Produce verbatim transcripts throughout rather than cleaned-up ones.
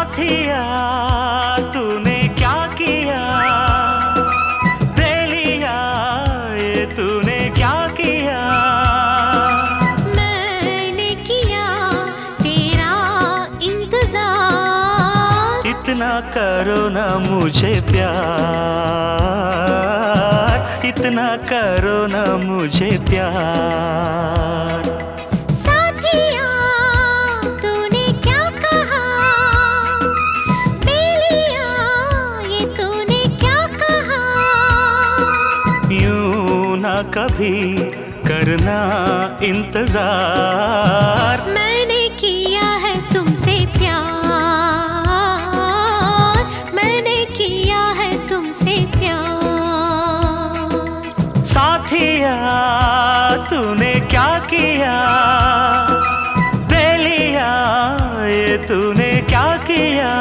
साथिया तूने क्या किया, दे लिया ये तूने क्या किया। मैंने किया तेरा इंतजार, इतना करो ना मुझे प्यार, इतना करो ना मुझे प्यार। साथिया तूने क्या कहा, बेलिया ये तूने क्या कहा। यूं ना कभी करना इंतजार, मैंने किया है तुमसे प्यार, मैंने किया है तुमसे प्यार। साथिया तूने क्या किया, दे लिया ये तूने क्या किया।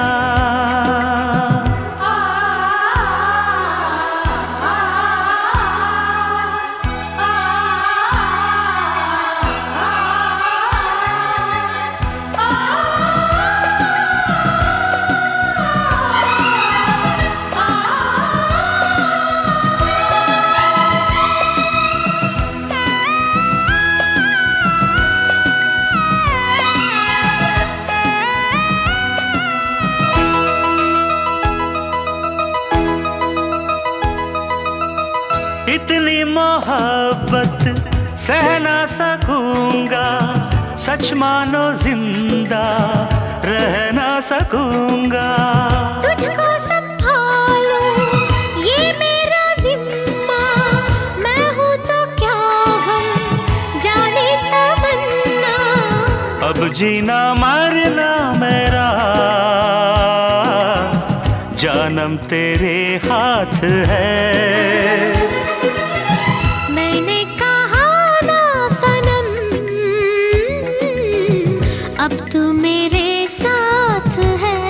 इतनी मोहब्बत सह ना सकूंगा, सच मानो जिंदा रह ना सकूंगा। तुझको संभालो ये मेरा जिम्मा, मैं हूँ तो क्या हम जाने तमन्ना। अब जीना मरना मेरा जानम तेरे हाथ है। मैंने कहा ना सनम, अब तू मेरे साथ है।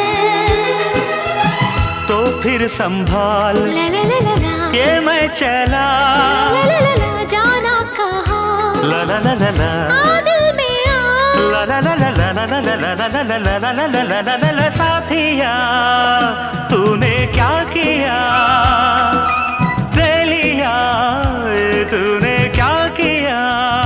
तो फिर संभाल ला ला ला ला ला, के मैं चला, ला ला ला ला, जाना कहाँ, ला ला ला ला ला, आ दिल में आ, ला ला ला ला ला ला ला ला ला ला ला ला ला ला ला ला ला। साथिया तूने क्या किया, दे लिया ये तूने क्या किया।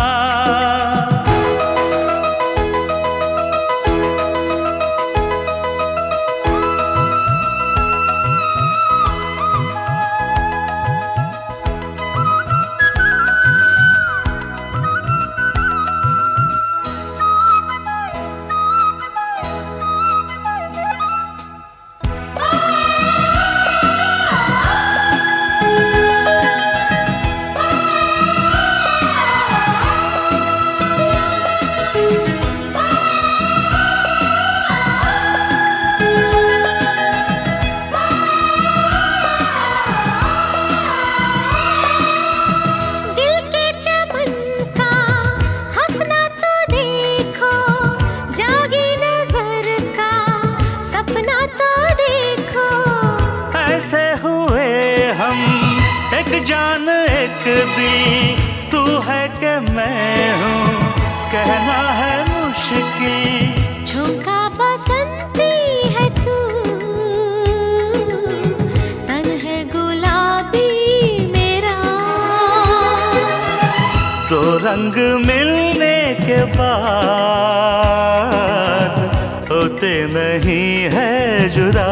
ऐसे हुए हम एक जान एक दिल, तू है कि मैं हूँ कहना है मुश्किल। झोंका बसंती है तू, तन है गुलाबी मेरा। दो रंग मिलने के बाद होते नहीं है जुदा।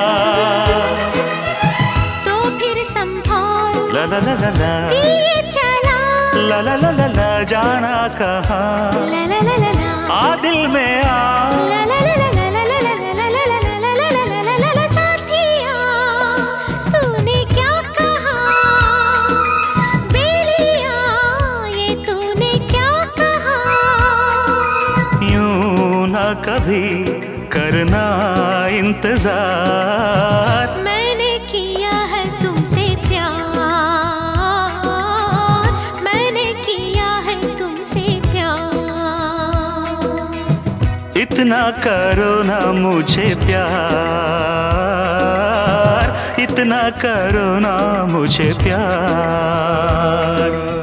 ला ला ला ला ला, दिल चला, ला ला ला ला ला, जाना कहाँ, ला ला ला ला ला, आ दिल में आ, ला ला ला ला ला ला ला ला ला ला ला ला ला ला ला ला। साथिया तूने क्या कहा, बेलिया ये तूने क्या कहा। यूं ना कभी करना इंतजार, मैंने किया है तुमसे प्यार, मैंने किया है तुमसे प्यार। इतना करो ना मुझे प्यार, इतना करो ना मुझे प्यार।